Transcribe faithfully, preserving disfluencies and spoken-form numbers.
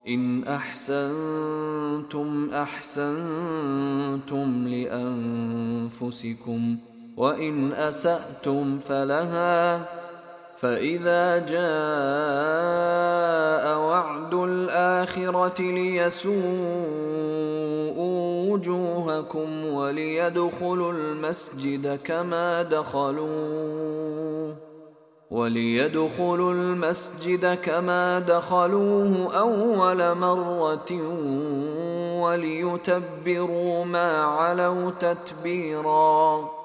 إن أحسنتم أحسنتم لأنفسكم وإن أسأتم فلها، فإذا جاء وعد الآخرة ليسوءوا وجوهكم وليدخلوا المسجد كما دخلوه وليدخلوا المسجد كما دخلوه أول مرة وليتبروا ما علوا تتبيرا.